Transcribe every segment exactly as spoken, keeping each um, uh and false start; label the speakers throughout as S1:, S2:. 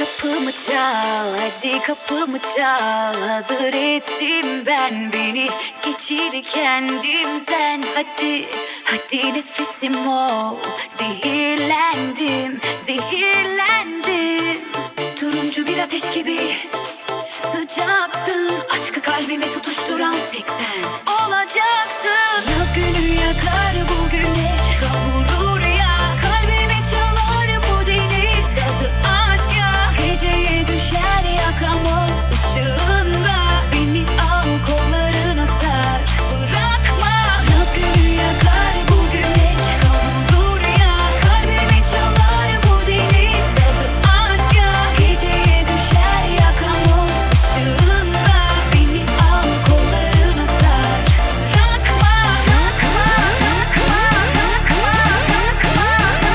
S1: Kapımı çal, hadi kapımı çal. Hazır ettim ben beni, geçir kendimden. Hadi, hadi nefesim ol. Zehirlendim, zehirlendim. Turuncu bir ateş gibi sıcaksın. Aşkı kalbime tutuşturan tek sen olacaksın. Yaz günü yakar bu güneş, kavurur ya. Kalbimi çalar bu deniz, tadı aşk ya. Geceye düşer yakamoz ışığında. Beni al kollarına sar, bırakma. Yaz günü yakar bu güneş, kavurur ya. Kalbimi çalar bu deniz, tadı aşk ya. Geceye düşer yakamoz ışığında. Beni al kollarına sar, bırakma. Bırakma, bırakma, bırakma, bırakma,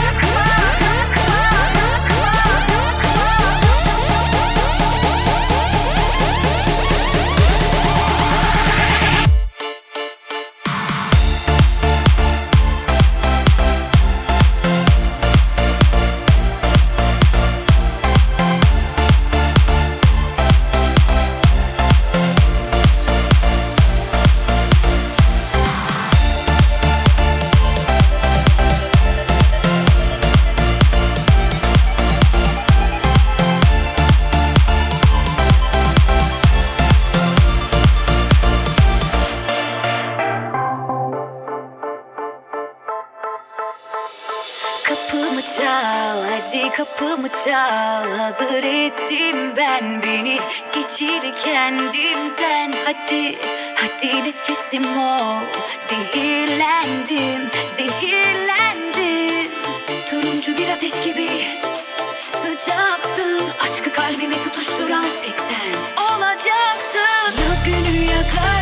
S1: kapımı çal, hadi kapımı çal. Hazır ettim ben beni, geçir kendimden. Hadi, hadi nefesim ol. Zehirlendim, zehirlendim. Turuncu bir ateş gibi sıcaksın. Aşkı kalbime tutuşturan tek sen olacaksın. Yaz günü yakar